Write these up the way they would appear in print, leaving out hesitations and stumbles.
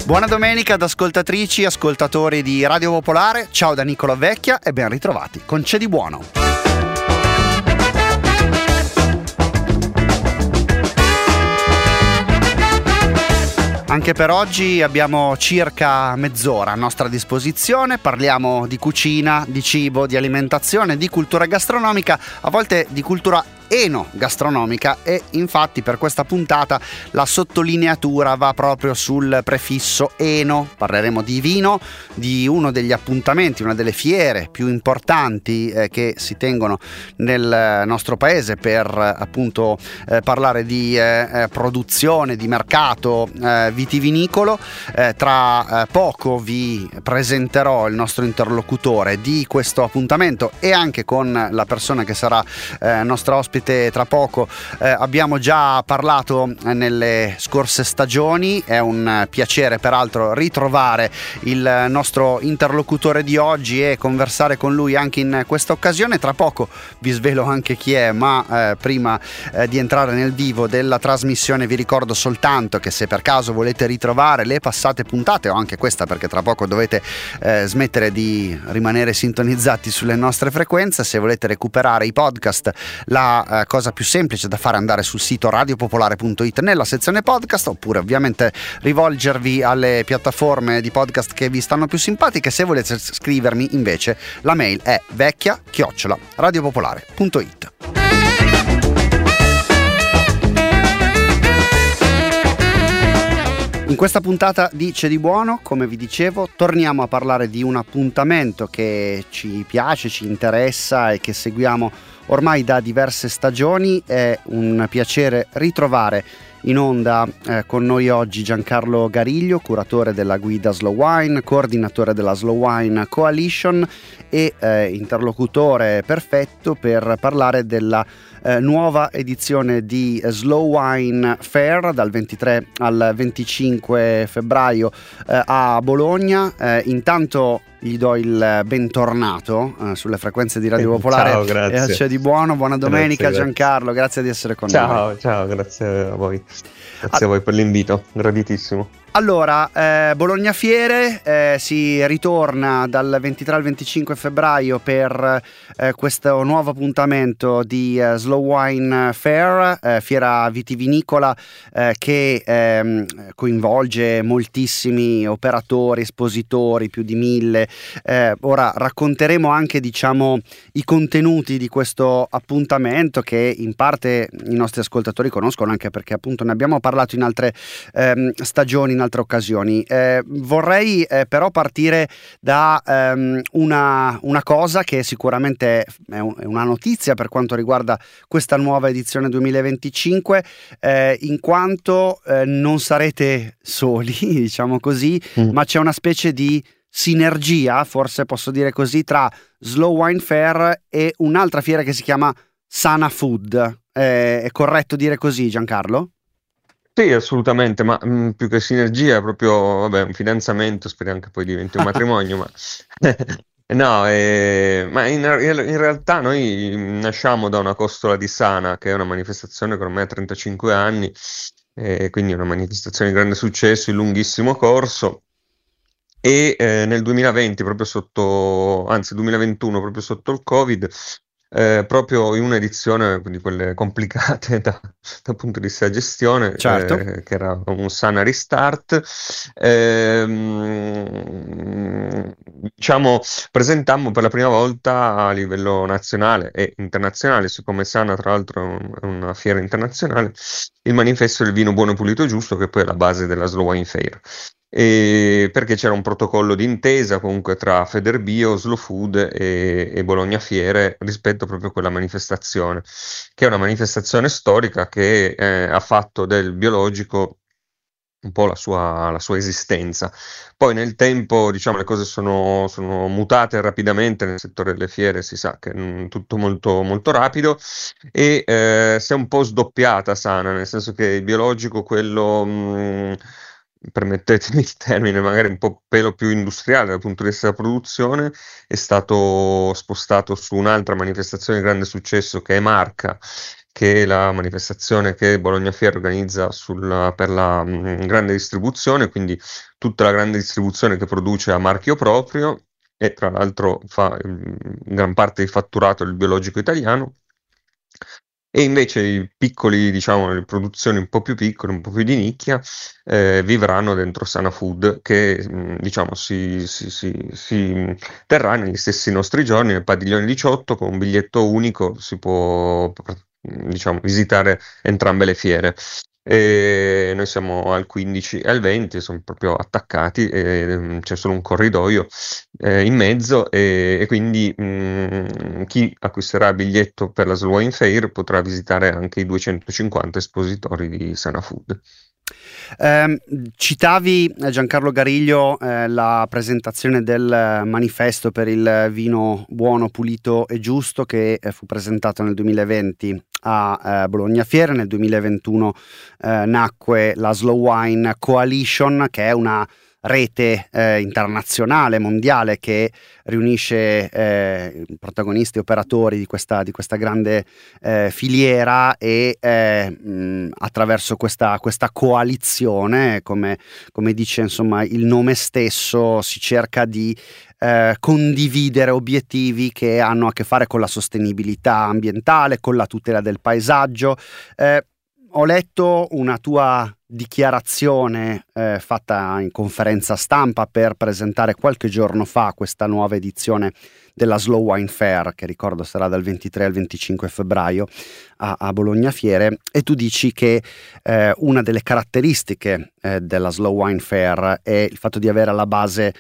Buona domenica ad ascoltatrici e ascoltatori di Radio Popolare, ciao da Nicola Vecchia e ben ritrovati con C'è di buono. Anche per oggi abbiamo circa mezz'ora a nostra disposizione, parliamo di cucina, di cibo, di alimentazione, di cultura gastronomica, a volte di cultura enogastronomica e infatti per questa puntata la sottolineatura va proprio sul prefisso eno. Parleremo di vino, di uno degli appuntamenti, una delle fiere più importanti che si tengono nel nostro paese per appunto parlare di produzione, di mercato vitivinicolo. Tra poco vi presenterò il nostro interlocutore di questo appuntamento e anche con la persona che sarà nostra ospite tra poco. Abbiamo già parlato nelle scorse stagioni, è un piacere peraltro ritrovare il nostro interlocutore di oggi e conversare con lui anche in questa occasione. Tra poco vi svelo anche chi è, ma prima di entrare nel vivo della trasmissione vi ricordo soltanto che se per caso volete ritrovare le passate puntate o anche questa, perché tra poco dovete smettere di rimanere sintonizzati sulle nostre frequenze, se volete recuperare i podcast, la cosa più semplice da fare è andare sul sito radiopopolare.it nella sezione podcast, oppure ovviamente rivolgervi alle piattaforme di podcast che vi stanno più simpatiche. Se volete scrivermi invece la mail è vecchia@radiopopolare.it. In questa puntata di C'è di buono, come vi dicevo, torniamo a parlare di un appuntamento che ci piace, ci interessa e che seguiamo ormai da diverse stagioni. È un piacere ritrovare in onda con noi oggi Giancarlo Gariglio, curatore della guida Slow Wine, coordinatore della Slow Wine Coalition e interlocutore perfetto per parlare della nuova edizione di Slow Wine Fair dal 23 al 25 febbraio a Bologna. Intanto gli do il bentornato sulle frequenze di Radio Popolare. Ciao, grazie. E C'è di buono, buona domenica grazie. Giancarlo, grazie di essere con noi. Ciao, grazie a voi. Grazie a voi per l'invito, graditissimo. Allora, Bologna Fiere, si ritorna dal 23 al 25 febbraio per questo nuovo appuntamento di Slow Wine Fair, fiera vitivinicola che coinvolge moltissimi operatori, espositori, più di 1000. Ora racconteremo anche, diciamo, i contenuti di questo appuntamento che in parte i nostri ascoltatori conoscono, anche perché appunto ne abbiamo parlato in altre stagioni, in altre occasioni. Vorrei però partire da una cosa che sicuramente è una notizia per quanto riguarda questa nuova edizione 2025, in quanto non sarete soli, diciamo così, ma c'è una specie di sinergia, forse posso dire così, tra Slow Wine Fair e un'altra fiera che si chiama Sana Food. È corretto dire così, Giancarlo? Sì, assolutamente, ma più che sinergia è proprio un fidanzamento, speriamo che poi diventi un matrimonio, ma no, ma in realtà noi nasciamo da una costola di Sana, che è una manifestazione che ormai ha 35 anni, quindi è una manifestazione di grande successo, in lunghissimo corso, e nel 2020, 2021, proprio sotto il Covid, proprio in un'edizione di quelle complicate dal punto di vista della gestione, certo. Che era un Sana Restart, diciamo, presentammo per la prima volta a livello nazionale e internazionale, siccome Sana tra l'altro è una fiera internazionale, il manifesto del vino buono, pulito e giusto, che poi è la base della Slow Wine Fair. Perché c'era un protocollo d'intesa comunque tra Federbio, Slow Food e Bologna Fiere rispetto proprio a quella manifestazione, che è una manifestazione storica che ha fatto del biologico un po' la sua esistenza. Poi nel tempo, diciamo, le cose sono mutate rapidamente nel settore delle fiere, si sa che è tutto molto, molto rapido, e si è un po' sdoppiata Sana, nel senso che il biologico, quello permettetemi il termine, magari un po' pelo più industriale dal punto di vista della produzione, è stato spostato su un'altra manifestazione di grande successo che è Marca, che è la manifestazione che Bologna Fiera organizza per la grande distribuzione, quindi tutta la grande distribuzione che produce a marchio proprio e tra l'altro fa gran parte di fatturato il biologico italiano. E invece i piccoli, diciamo, le produzioni un po' più piccole, un po' più di nicchia, vivranno dentro Sana Food, che diciamo si terrà negli stessi nostri giorni, nel padiglione 18, con un biglietto unico, si può, diciamo, visitare entrambe le fiere. E noi siamo al 15 e al 20, sono proprio attaccati, e c'è solo un corridoio in mezzo e quindi chi acquisterà il biglietto per la Slow Wine Fair potrà visitare anche i 250 espositori di Sana Food. Citavi Giancarlo Gariglio la presentazione del manifesto per il vino buono, pulito e giusto che fu presentato nel 2020 a Bologna Fiera. Nel 2021 nacque la Slow Wine Coalition, che è una rete internazionale, mondiale, che riunisce protagonisti e operatori di questa grande filiera e attraverso questa coalizione, come dice insomma il nome stesso, si cerca di condividere obiettivi che hanno a che fare con la sostenibilità ambientale, con la tutela del paesaggio. Ho letto una tua dichiarazione fatta in conferenza stampa per presentare qualche giorno fa questa nuova edizione della Slow Wine Fair, che ricordo sarà dal 23 al 25 febbraio a Bologna Fiere, e tu dici che una delle caratteristiche della Slow Wine Fair è il fatto di avere alla base,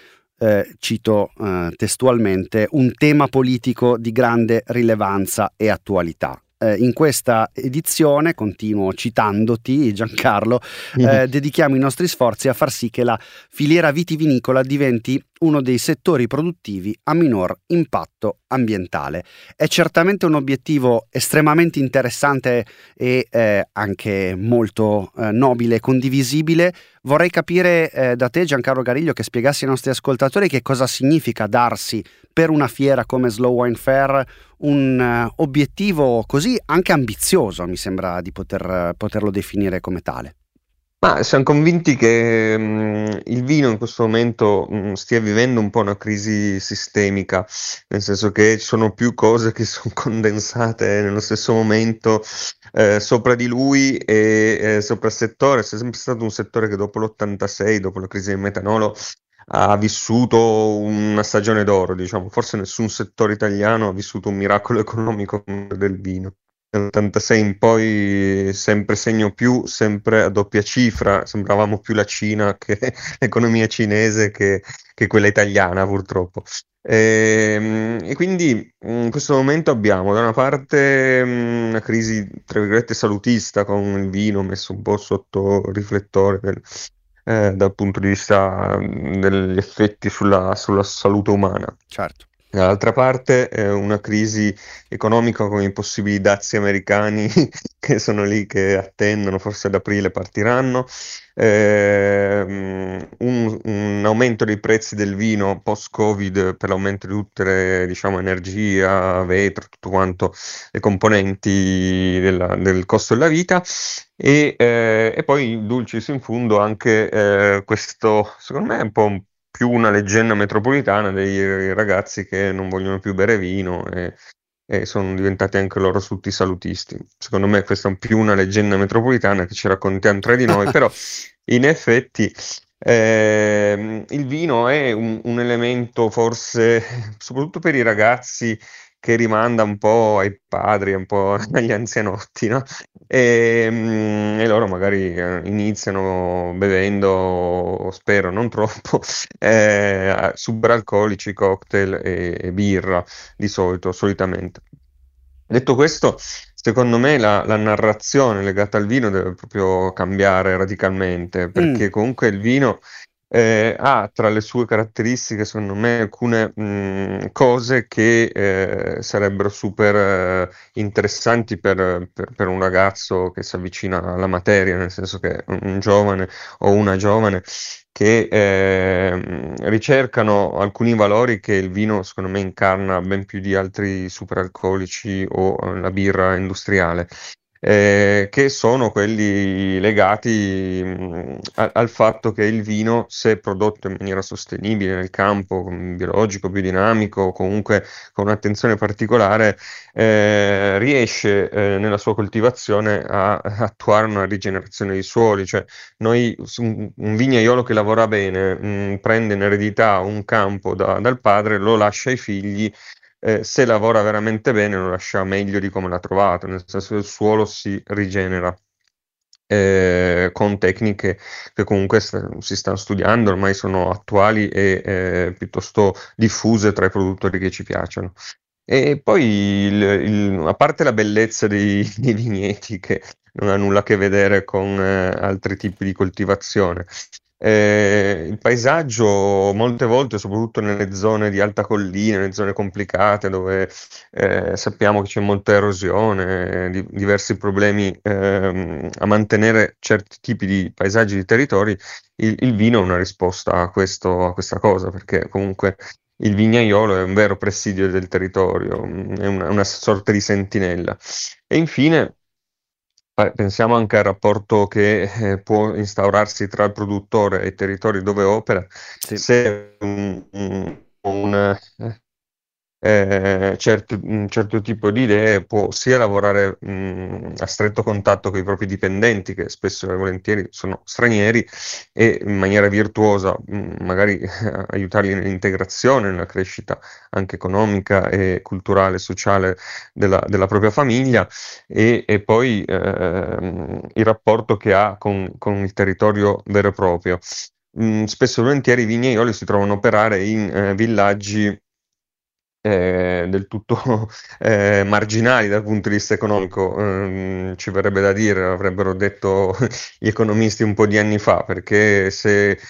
cito testualmente, un tema politico di grande rilevanza e attualità. In questa edizione, continuo citandoti Giancarlo, dedichiamo i nostri sforzi a far sì che la filiera vitivinicola diventi uno dei settori produttivi a minor impatto ambientale. È certamente un obiettivo estremamente interessante e anche molto nobile e condivisibile. Vorrei capire da te, Giancarlo Gariglio, che spiegassi ai nostri ascoltatori che cosa significa darsi per una fiera come Slow Wine Fair un obiettivo così anche ambizioso. Mi sembra di poterlo definire come tale. Ma siamo convinti che il vino in questo momento stia vivendo un po' una crisi sistemica, nel senso che ci sono più cose che sono condensate nello stesso momento sopra di lui e sopra il settore. È sempre stato un settore che dopo l'86, dopo la crisi del metanolo, ha vissuto una stagione d'oro, diciamo. Forse nessun settore italiano ha vissuto un miracolo economico come quello del vino. Dall'86 in poi sempre segno più, sempre a doppia cifra, sembravamo più la Cina che l'economia cinese che quella italiana purtroppo. E quindi in questo momento abbiamo da una parte una crisi tra virgolette salutista, con il vino messo un po' sotto riflettore dal punto di vista degli effetti sulla salute umana. Certo. Dall'altra parte una crisi economica con i possibili dazi americani che sono lì che attendono, forse ad aprile partiranno, un aumento dei prezzi del vino post-Covid per l'aumento di tutte le, diciamo, energia, vetro, tutto quanto, le componenti del costo della vita. E poi dulcis in fundo anche questo, secondo me è un po' più una leggenda metropolitana dei ragazzi che non vogliono più bere vino e sono diventati anche loro tutti salutisti. Secondo me questa è più una leggenda metropolitana che ci raccontiamo tra di noi, però in effetti il vino è un elemento forse, soprattutto per i ragazzi, che rimanda un po' ai padri, un po' agli anzianotti, no? E loro magari iniziano bevendo, spero non troppo, superalcolici, cocktail e birra solitamente. Detto questo, secondo me la narrazione legata al vino deve proprio cambiare radicalmente, perché comunque il vino ha tra le sue caratteristiche, secondo me, alcune cose che sarebbero super interessanti per un ragazzo che si avvicina alla materia, nel senso che un giovane o una giovane che ricercano alcuni valori che il vino, secondo me, incarna ben più di altri superalcolici o la birra industriale. che sono quelli legati al fatto che il vino, se prodotto in maniera sostenibile nel campo, biologico, biodinamico, comunque con un'attenzione particolare, riesce nella sua coltivazione a attuare una rigenerazione dei suoli. Cioè noi, un vignaiolo che lavora bene, prende in eredità un campo dal padre, lo lascia ai figli. Se lavora veramente bene lo lascia meglio di come l'ha trovato, nel senso che il suolo si rigenera con tecniche che comunque si stanno studiando, ormai sono attuali e piuttosto diffuse tra i produttori che ci piacciono. E poi, a parte la bellezza dei vigneti, che non ha nulla a che vedere con altri tipi di coltivazione, il paesaggio molte volte, soprattutto nelle zone di alta collina, nelle zone complicate dove sappiamo che c'è molta erosione, diversi problemi a mantenere certi tipi di paesaggi, di territori, il vino è una risposta a a questa cosa, perché comunque il vignaiolo è un vero presidio del territorio, è una sorta di sentinella. E infine, pensiamo anche al rapporto che può instaurarsi tra il produttore e i territori dove opera, Sì. se un certo tipo di idee può sia lavorare a stretto contatto con i propri dipendenti, che spesso e volentieri sono stranieri, e in maniera virtuosa magari aiutarli nell'integrazione, nella crescita anche economica e culturale e sociale della propria famiglia, e poi il rapporto che ha con il territorio vero e proprio. Spesso e volentieri i vignaioli si trovano a operare in villaggi del tutto marginali dal punto di vista economico, ci verrebbe da dire, avrebbero detto gli economisti un po' di anni fa, perché se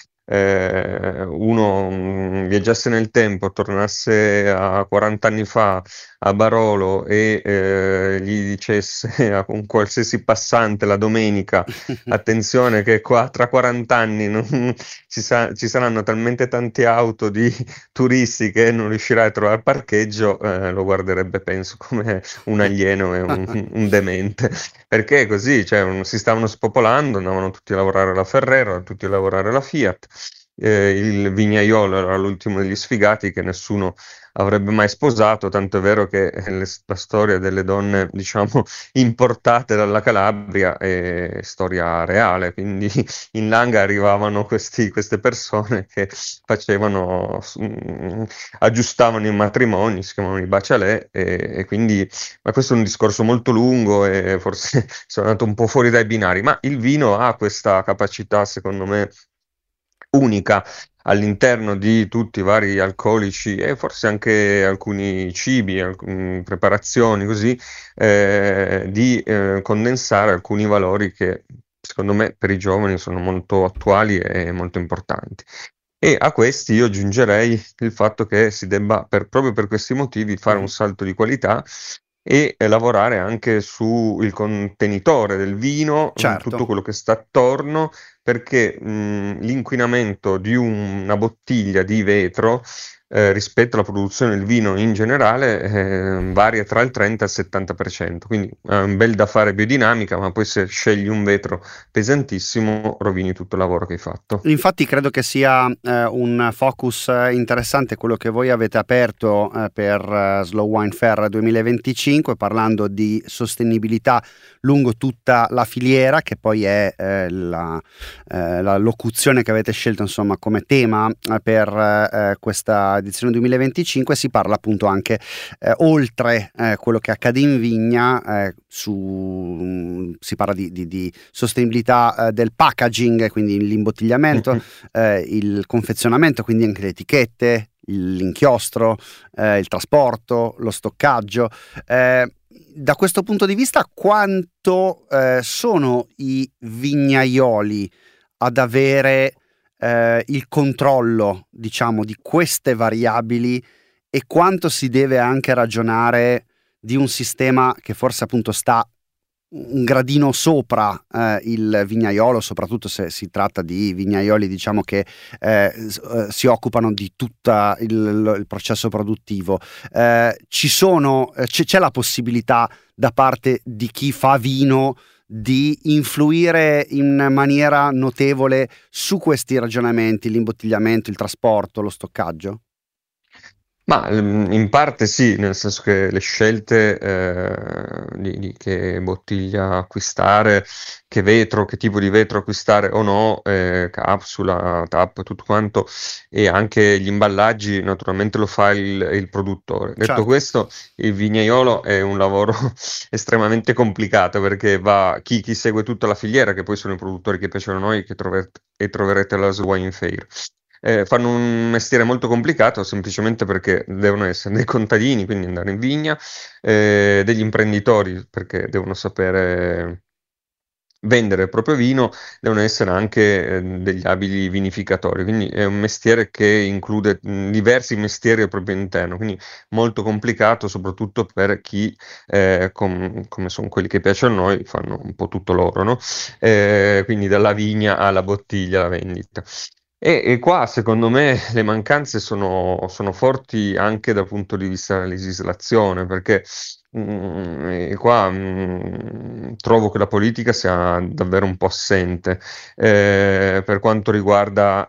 uno viaggiasse nel tempo, tornasse a 40 anni fa a Barolo e gli dicesse a un qualsiasi passante la domenica: attenzione che qua tra 40 anni ci saranno talmente tante auto di turisti che non riuscirai a trovare parcheggio, lo guarderebbe, penso, come un alieno e un demente. Perché è così, cioè, si stavano spopolando, andavano tutti a lavorare alla Ferrero, tutti a lavorare alla Fiat. Il vignaiolo era l'ultimo degli sfigati che nessuno avrebbe mai sposato, tanto è vero che la storia delle donne, diciamo, importate dalla Calabria è storia reale, quindi in Langa arrivavano queste persone che facevano, aggiustavano i matrimoni, si chiamavano i bacialè, e quindi, ma questo è un discorso molto lungo e forse sono andato un po' fuori dai binari, ma il vino ha questa capacità, secondo me, unica all'interno di tutti i vari alcolici e forse anche alcuni cibi, preparazioni così, di condensare alcuni valori che secondo me per i giovani sono molto attuali e molto importanti. E a questi io aggiungerei il fatto che si debba, proprio per questi motivi, fare un salto di qualità e lavorare anche sul contenitore del vino, tutto Certo. quello che sta attorno, perché l'inquinamento di una bottiglia di vetro rispetto alla produzione del vino in generale varia tra il 30 e il 70%. Quindi è un bel da fare biodinamica, ma poi se scegli un vetro pesantissimo rovini tutto il lavoro che hai fatto. Infatti credo che sia un focus interessante quello che voi avete aperto per Slow Wine Fair 2025, parlando di sostenibilità lungo tutta la filiera, che poi è la locuzione che avete scelto, insomma, come tema per questa edizione 2025. Si parla appunto anche oltre quello che accade in vigna, si parla di sostenibilità del packaging, quindi l'imbottigliamento, il confezionamento, quindi anche le etichette, l'inchiostro, il trasporto, lo stoccaggio. Da questo punto di vista, quanto sono i vignaioli ad avere il controllo, diciamo, di queste variabili, e quanto si deve anche ragionare di un sistema che forse appunto sta un gradino sopra il vignaiolo, soprattutto se si tratta di vignaioli, diciamo, che si occupano di tutto il processo produttivo. C'è la possibilità da parte di chi fa vino di influire in maniera notevole su questi ragionamenti, l'imbottigliamento, il trasporto, lo stoccaggio? Ma in parte sì, nel senso che le scelte di che bottiglia acquistare, che vetro, che tipo di vetro acquistare o no, capsula, tap, tutto quanto, e anche gli imballaggi naturalmente lo fa il produttore. Detto Certo. questo, il vignaiolo è un lavoro estremamente complicato perché chi segue tutta la filiera, che poi sono i produttori che piacciono a noi, e troverete alla Slow Wine Fair. Fanno un mestiere molto complicato semplicemente perché devono essere dei contadini, quindi andare in vigna, degli imprenditori perché devono sapere vendere il proprio vino, devono essere anche degli abili vinificatori, quindi è un mestiere che include diversi mestieri al proprio interno, quindi molto complicato soprattutto per chi, come sono quelli che piacciono a noi, fanno un po' tutto loro, no? Quindi dalla vigna alla bottiglia, alla vendita. E qua secondo me le mancanze sono forti anche dal punto di vista della legislazione, perché e qua trovo che la politica sia davvero un po' assente per quanto riguarda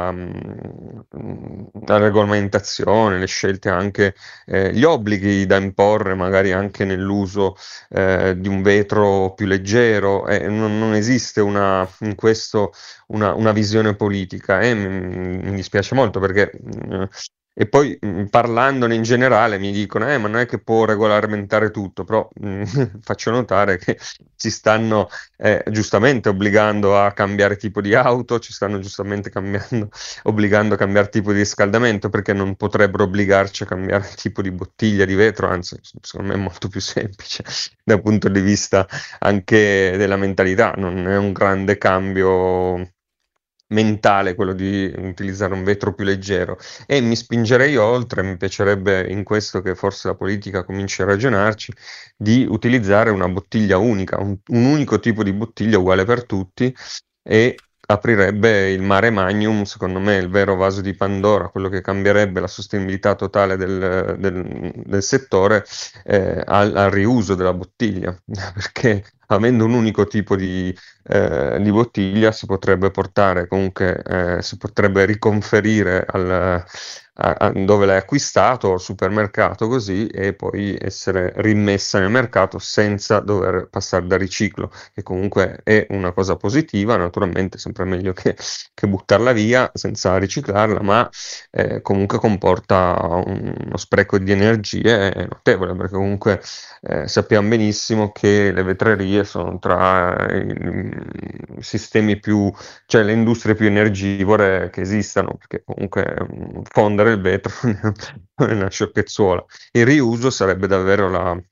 la regolamentazione, le scelte anche, gli obblighi da imporre magari anche nell'uso di un vetro più leggero. Non esiste in questo una visione politica e mi dispiace molto perché e poi parlandone in generale mi dicono ma non è che può regolamentare tutto, però faccio notare che ci stanno giustamente obbligando a cambiare tipo di auto, ci stanno giustamente obbligando a cambiare tipo di riscaldamento, perché non potrebbero obbligarci a cambiare tipo di bottiglia di vetro, anzi secondo me è molto più semplice dal punto di vista anche della mentalità, non è un grande cambio mentale quello di utilizzare un vetro più leggero e mi spingerei oltre, mi piacerebbe in questo che forse la politica cominci a ragionarci, di utilizzare una bottiglia unica, un unico tipo di bottiglia uguale per tutti e aprirebbe il mare magnum, secondo me, il vero vaso di Pandora, quello che cambierebbe la sostenibilità totale del settore al riuso della bottiglia, perché avendo un unico tipo di bottiglia si potrebbe portare comunque, si potrebbe riconferire dove l'hai acquistato, al supermercato così, e poi essere rimessa nel mercato senza dover passare da riciclo, che comunque è una cosa positiva, naturalmente sempre meglio che buttarla via senza riciclarla, ma comunque comporta uno spreco di energie notevole, perché comunque sappiamo benissimo che le vetrerie sono tra i sistemi più, cioè le industrie più energivore che esistano, perché comunque fondere il vetro non è una sciocchezzuola. Il riuso sarebbe davvero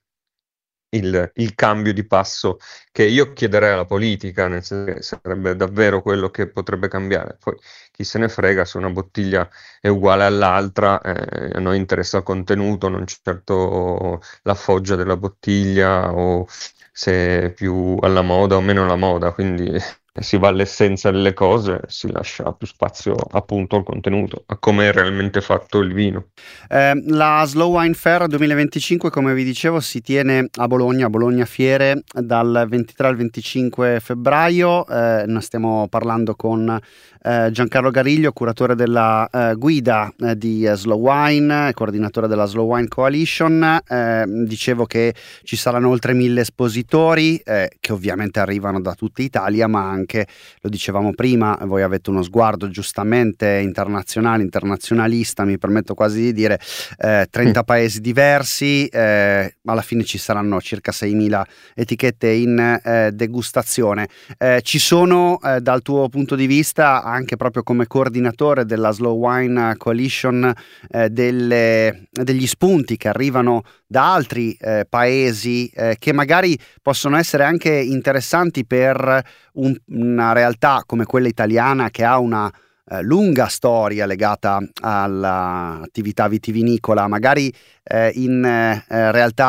il cambio di passo che io chiederei alla politica, nel senso che sarebbe davvero quello che potrebbe cambiare. Poi chi se ne frega se una bottiglia è uguale all'altra, a noi interessa il contenuto, non certo la foggia della bottiglia o se è più alla moda o meno alla moda, quindi si va all'essenza delle cose, si lascia più spazio appunto al contenuto, a come è realmente fatto il vino. La Slow Wine Fair 2025, come vi dicevo, si tiene a Bologna Fiere, dal 23 al 25 febbraio. Ne stiamo parlando con Giancarlo Gariglio, curatore della guida di Slow Wine, coordinatore della Slow Wine Coalition. Dicevo che ci saranno oltre 1000 espositori che ovviamente arrivano da tutta Italia, ma anche, lo dicevamo prima, voi avete uno sguardo giustamente internazionale, internazionalista, mi permetto quasi di dire, 30 paesi diversi, alla fine ci saranno circa 6.000 etichette in degustazione. Ci sono, dal tuo punto di vista, anche proprio come coordinatore della Slow Wine Coalition, degli spunti che arrivano da altri paesi che magari possono essere anche interessanti per una realtà come quella italiana, che ha una lunga storia legata all'attività vitivinicola, magari in realtà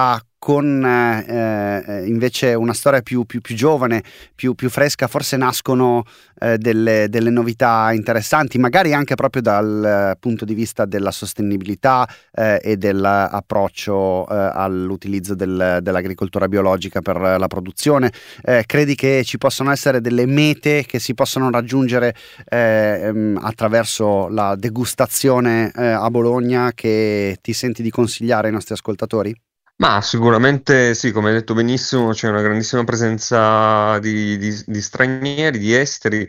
con invece una storia più giovane, più fresca, forse nascono delle novità interessanti, magari anche proprio dal punto di vista della sostenibilità e dell'approccio all'utilizzo dell'agricoltura biologica per la produzione. Credi che ci possano essere delle mete che si possono raggiungere attraverso la degustazione a Bologna, che ti senti di consigliare ai nostri ascoltatori? Ma sicuramente sì, come hai detto benissimo, c'è una grandissima presenza di stranieri, di esteri,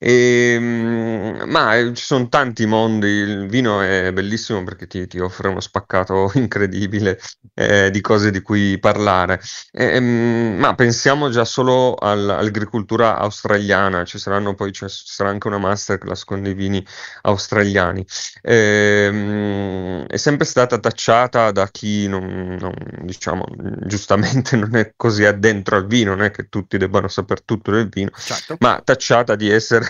ci sono tanti mondi. Il vino è bellissimo perché ti offre uno spaccato incredibile di cose di cui parlare. Ma pensiamo già solo all'agricoltura australiana, ci sarà anche una masterclass con dei vini australiani. È sempre stata tacciata da chi diciamo, giustamente non è così addentro al vino, non è che tutti debbano sapere tutto del vino, Certo. ma tacciata di essere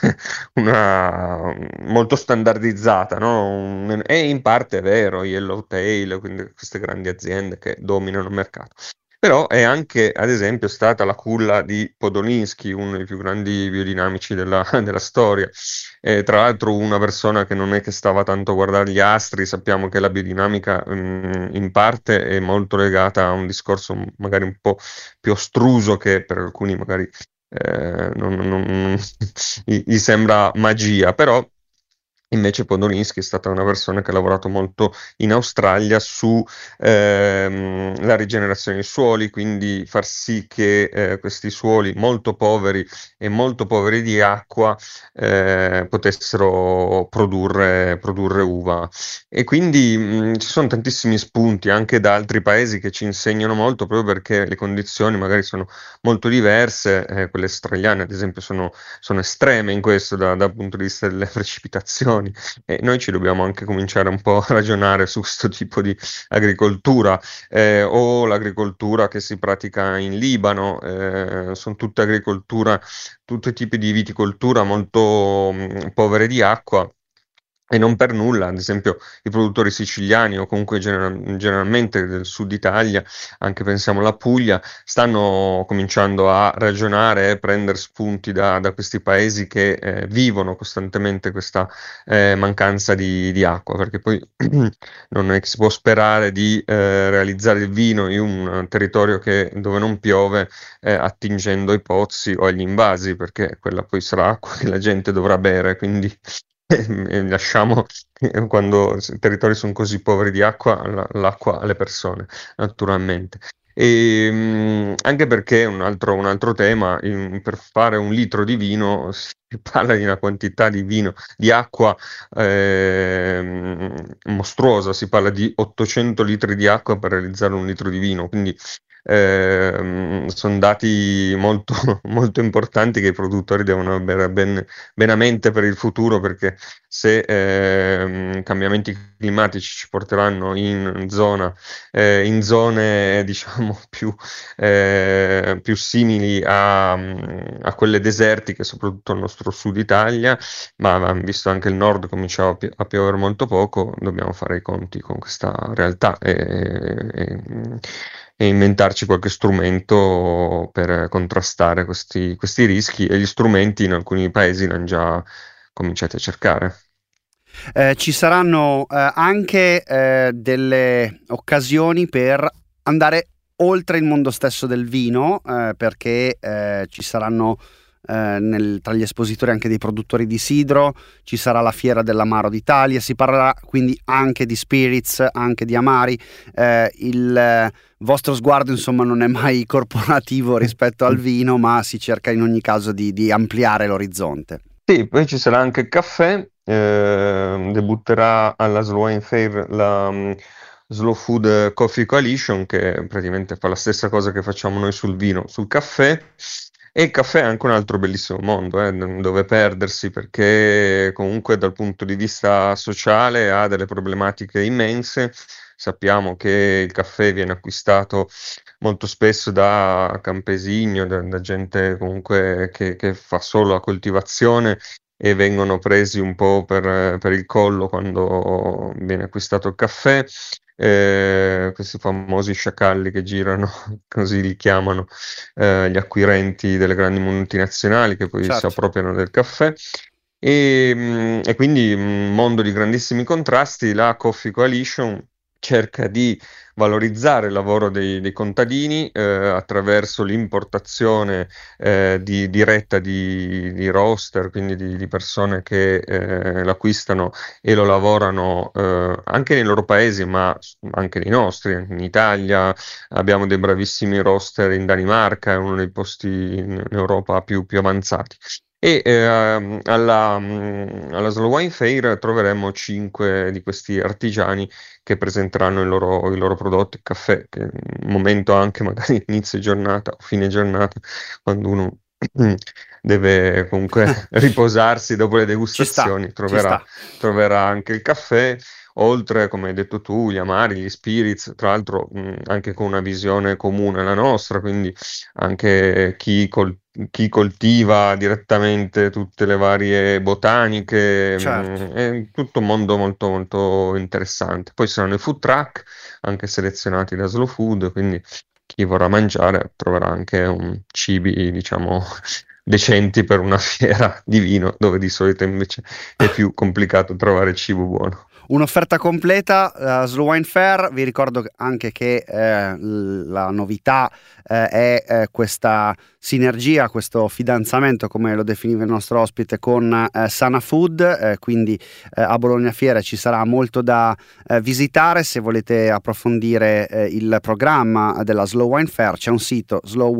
molto standardizzata, no? E in parte è vero, Yellowtail, quindi queste grandi aziende che dominano il mercato. Però è anche, ad esempio, stata la culla di Podolinsky, uno dei più grandi biodinamici della storia. Tra l'altro una persona che non è che stava tanto a guardare gli astri. Sappiamo che la biodinamica in parte è molto legata a un discorso magari un po' più astruso, che per alcuni magari gli sembra magia, però invece Podolinsky è stata una persona che ha lavorato molto in Australia su la rigenerazione dei suoli, quindi far sì che questi suoli molto poveri di acqua potessero produrre uva. E quindi ci sono tantissimi spunti anche da altri paesi che ci insegnano molto, proprio perché le condizioni magari sono molto diverse. Quelle australiane, ad esempio, sono estreme in questo dal punto di vista delle precipitazioni. E noi ci dobbiamo anche cominciare un po' a ragionare su questo tipo di agricoltura, o l'agricoltura che si pratica in Libano. Sono tutti tipi di viticoltura molto povere di acqua. E non per nulla, ad esempio, i produttori siciliani o comunque generalmente del sud Italia, anche pensiamo alla Puglia, stanno cominciando a ragionare e prendere spunti da questi paesi che vivono costantemente questa mancanza di acqua, perché poi non è che si può sperare di realizzare il vino in un territorio dove non piove, attingendo ai pozzi o agli invasi, perché quella poi sarà acqua che la gente dovrà bere, quindi lasciamo, quando i territori sono così poveri di acqua, l'acqua alle persone, naturalmente. Anche perché un altro tema, per fare un litro di vino si parla di una quantità di vino, di acqua mostruosa. Si parla di 800 litri di acqua per realizzare un litro di vino, quindi sono dati molto, molto importanti che i produttori devono avere ben a mente per il futuro, perché se i cambiamenti climatici ci porteranno in zone diciamo più simili a quelle desertiche, soprattutto al nostro sud Italia, ma visto anche il nord cominciava a piovere molto poco, dobbiamo fare i conti con questa realtà e inventarci qualche strumento per contrastare questi rischi, e gli strumenti in alcuni paesi li hanno già cominciati a cercare. Ci saranno anche delle occasioni per andare oltre il mondo stesso del vino, perché ci saranno tra gli espositori anche dei produttori di sidro, ci sarà la Fiera dell'Amaro d'Italia, si parlerà quindi anche di spirits, anche di amari. Il vostro sguardo insomma non è mai corporativo rispetto al vino, ma si cerca in ogni caso di ampliare l'orizzonte. Sì, poi ci sarà anche il caffè. Debutterà alla Slow Wine Fair la Slow Food Coffee Coalition, che praticamente fa la stessa cosa che facciamo noi sul vino, sul caffè. E il caffè è anche un altro bellissimo mondo, dove perdersi, perché comunque dal punto di vista sociale ha delle problematiche immense. Sappiamo che il caffè viene acquistato molto spesso da campesini, o da gente comunque che fa solo la coltivazione, e vengono presi un po' per il collo quando viene acquistato il caffè. questi famosi sciacalli che girano, così li chiamano, gli acquirenti delle grandi multinazionali che poi si appropriano del caffè. E quindi un mondo di grandissimi contrasti. La Coffee Coalition cerca di valorizzare il lavoro dei contadini attraverso l'importazione diretta di roaster, quindi di persone che l'acquistano e lo lavorano anche nei loro paesi, ma anche nei nostri. In Italia abbiamo dei bravissimi roaster, in Danimarca è uno dei posti in Europa più avanzati. E alla Slow Wine Fair troveremo 5 di questi artigiani che presenteranno i loro prodotti, il caffè, che è un momento anche magari inizio giornata o fine giornata, quando uno deve comunque riposarsi dopo le degustazioni, troverà anche il caffè, oltre, come hai detto tu, gli amari, gli spirits, tra l'altro anche con una visione comune alla nostra, quindi anche chi coltiva direttamente tutte le varie botaniche, è tutto un mondo molto molto interessante. Poi saranno i food truck, anche selezionati da Slow Food, quindi chi vorrà mangiare troverà anche cibi, diciamo, decenti per una fiera di vino, dove di solito invece è più complicato trovare cibo buono. Un'offerta completa, Slow Wine Fair. Vi ricordo anche che la novità è questa sinergia, questo fidanzamento, come lo definiva il nostro ospite, con Sana Food, quindi a Bologna Fiera ci sarà molto da visitare. Se volete approfondire il programma della Slow Wine Fair, c'è un sito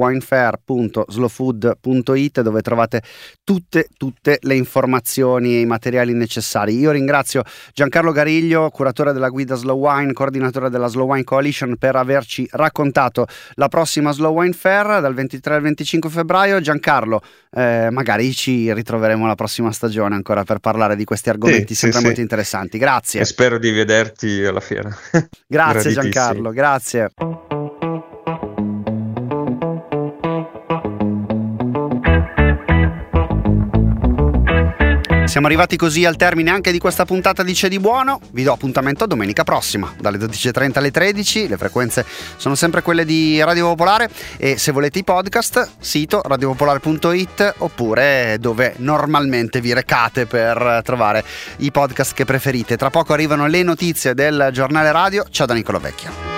slowwinefair.slowfood.it dove trovate tutte le informazioni e i materiali necessari. Io ringrazio Giancarlo Gariglio, curatore della guida Slow Wine, coordinatore della Slow Wine Coalition, per averci raccontato la prossima Slow Wine Fair dal 23 al 25 febbraio. Giancarlo, magari ci ritroveremo la prossima stagione ancora per parlare di questi argomenti sempre molto interessanti. Grazie. E spero di vederti alla fiera. Grazie Giancarlo, grazie. Siamo arrivati così al termine anche di questa puntata di C'è di Buono. Vi do appuntamento domenica prossima dalle 12.30 alle 13. Le frequenze sono sempre quelle di Radio Popolare, e se volete i podcast, sito radiopopolare.it, oppure dove normalmente vi recate per trovare i podcast che preferite. Tra poco arrivano le notizie del giornale radio. Ciao da Nicola Vecchia.